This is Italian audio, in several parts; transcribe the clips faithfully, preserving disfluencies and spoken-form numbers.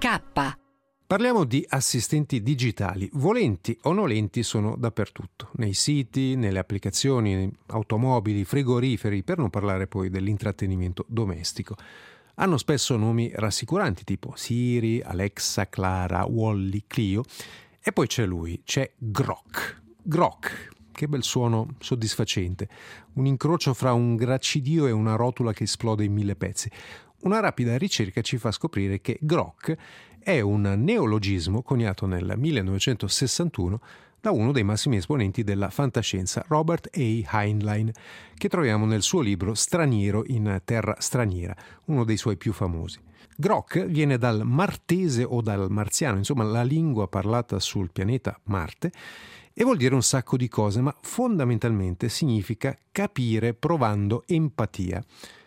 K. Parliamo di assistenti digitali. Volenti o nolenti sono dappertutto, nei siti, nelle applicazioni, automobili, frigoriferi, per non parlare poi dell'intrattenimento domestico. Hanno spesso nomi rassicuranti tipo Siri, Alexa, Clara, Wall-E, Clio. E poi c'è lui, c'è Grok. Grok, che bel suono soddisfacente. Un incrocio fra un gracidio e una rotula che esplode in mille pezzi. Una rapida ricerca ci fa scoprire che Grok è un neologismo coniato nel millenovecentosessantuno da uno dei massimi esponenti della fantascienza, Robert A. Heinlein, che troviamo nel suo libro Straniero in terra straniera, uno dei suoi più famosi. Grok viene dal martese o dal marziano, insomma la lingua parlata sul pianeta Marte, e vuol dire un sacco di cose, ma fondamentalmente significa capire provando empatia.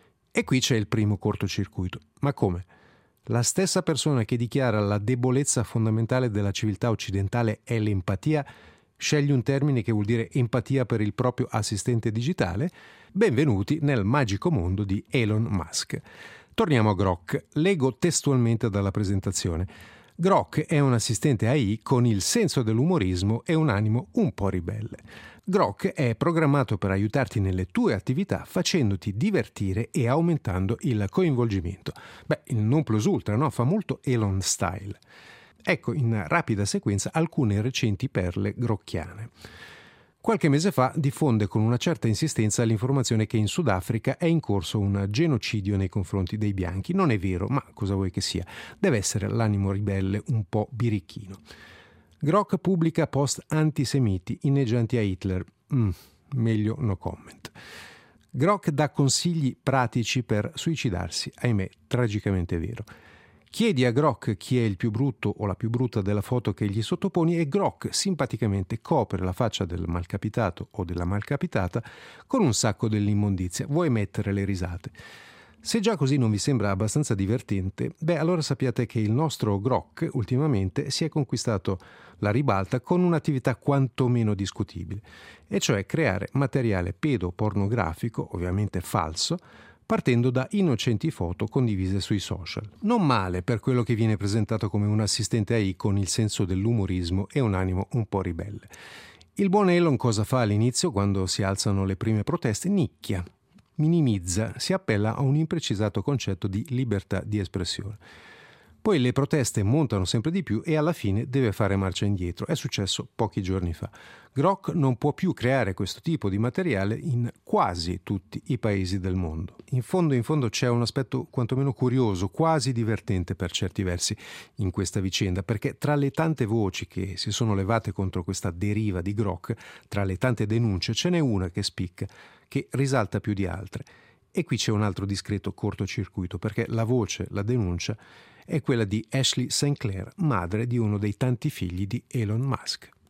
E qui c'è il primo cortocircuito. Ma come? La stessa persona che dichiara la debolezza fondamentale della civiltà occidentale è l'empatia, sceglie un termine che vuol dire empatia per il proprio assistente digitale? Benvenuti nel magico mondo di Elon Musk. Torniamo a Grok. Leggo testualmente dalla presentazione. Grok è un assistente A I con il senso dell'umorismo e un animo un po' ribelle. Grok è programmato per aiutarti nelle tue attività facendoti divertire e aumentando il coinvolgimento. Beh, il non plus ultra, no? Fa molto Elon style. Ecco in rapida sequenza alcune recenti perle grocchiane. Qualche mese fa diffonde con una certa insistenza l'informazione che in Sudafrica è in corso un genocidio nei confronti dei bianchi. Non è vero, ma cosa vuoi che sia? Deve essere l'animo ribelle un po' birichino. Grok pubblica post antisemiti inneggianti a Hitler. Mm, meglio no comment. Grok dà consigli pratici per suicidarsi. Ahimè, tragicamente vero. Chiedi a Grok chi è il più brutto o la più brutta della foto che gli sottoponi e Grok simpaticamente copre la faccia del malcapitato o della malcapitata con un sacco dell'immondizia. Vuoi mettere le risate? Se già così non vi sembra abbastanza divertente, beh allora sappiate che il nostro Grok ultimamente si è conquistato la ribalta con un'attività quantomeno discutibile, e cioè creare materiale pedopornografico, ovviamente falso, partendo da innocenti foto condivise sui social. Non male per quello che viene presentato come un assistente A I con il senso dell'umorismo e un animo un po' ribelle. Il buon Elon cosa fa all'inizio quando si alzano le prime proteste? Nicchia, minimizza, si appella a un imprecisato concetto di libertà di espressione. Poi le proteste montano sempre di più e alla fine deve fare marcia indietro. È successo pochi giorni fa. Grok non può più creare questo tipo di materiale in quasi tutti i paesi del mondo. In fondo, in fondo c'è un aspetto quantomeno curioso, quasi divertente per certi versi in questa vicenda, perché tra le tante voci che si sono levate contro questa deriva di Grok, tra le tante denunce, ce n'è una che spicca, che risalta più di altre. E qui c'è un altro discreto cortocircuito, perché la voce, la denuncia, è quella di Ashley Sinclair, madre di uno dei tanti figli di Elon Musk.